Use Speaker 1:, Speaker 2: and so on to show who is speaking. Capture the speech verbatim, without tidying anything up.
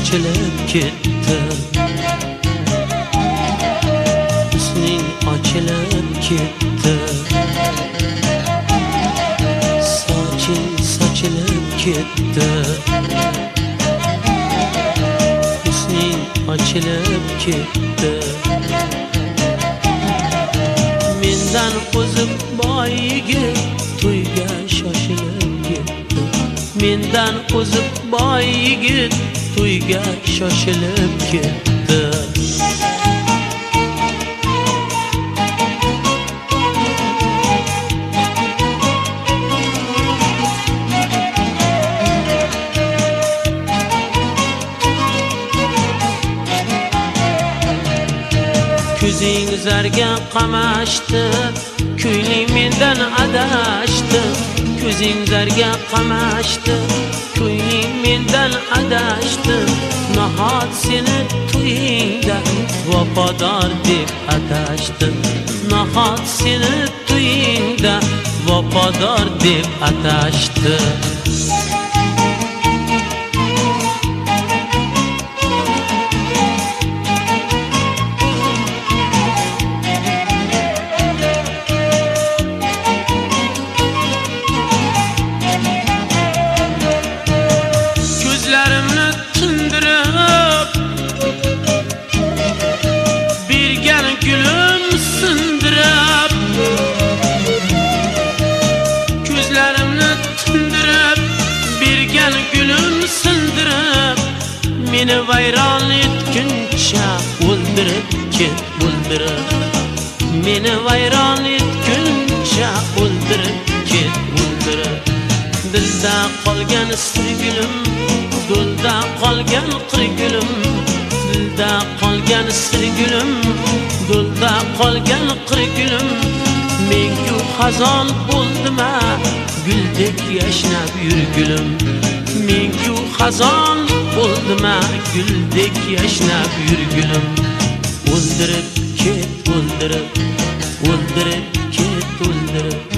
Speaker 1: sochilib ketdi, husning ochilib ketdi, soching sochilib ketdi, husning ochilib ketdi. Mendan o'zib boy yigit to'yga shoshilib ketdi, mendan o'zib boy yigit to'yga shoshilib ketdi. Ko'zing zarga qamashdi, ko'ngling mendan adashdi. Ko'zing zarga qamashdi, ko'ngling mendan adashdi. Nahot seni to'yingda vafodor deb atashdi, nahot seni to'yingda vafodor deb atashdi. Ko'zlarimni tindirib bergan gulim sindirib, ko'zlarimni tindirib bergan gulim sindirib, meni vayron etguncha o'ldirib ket, o'ldirib, meni vayron etguncha o'ldirib ket, o'ldirib. Dilda qolgan sevgilim, gulda qolgan qirgulim, dilda qolgan sevgilim, gulda qolgan qirgulim. Mengu xazon bo'ldima, guldek yashnab yurgulim. Mengu xazon bo'ldima, guldek yashnab yurgulim. O'ldirib ket, o'ldirib, o'ldirib ket, o'ldirib.